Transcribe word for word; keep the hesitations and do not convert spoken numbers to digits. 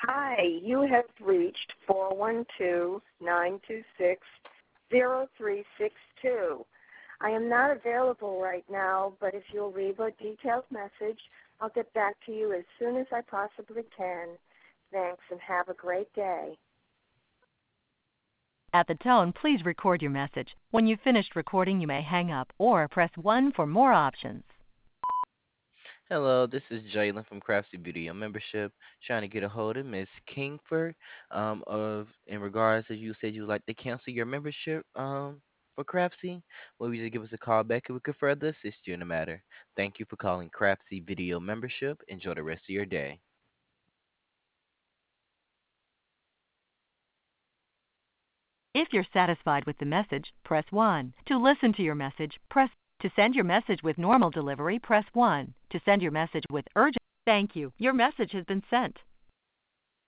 Hi, you have reached four one two, nine two six, zero three six two. I am not available right now, but if you'll leave a detailed message, I'll get back to you as soon as I possibly can. Thanks, and have a great day. At the tone, please record your message. When you've finished recording, you may hang up or press one for more options. Hello, this is Jalen from Craftsy Video Membership, trying to get a hold of Miss Kingford. Um, of in regards to you said you would like to cancel your membership um for Craftsy. Well, you just give us a call back and we could further assist you in the matter. Thank you for calling Craftsy Video Membership. Enjoy the rest of your day. If you're satisfied with the message, press one. To listen to your message, press to send your message with normal delivery, press one. To send your message with urgent, thank you. Your message has been sent.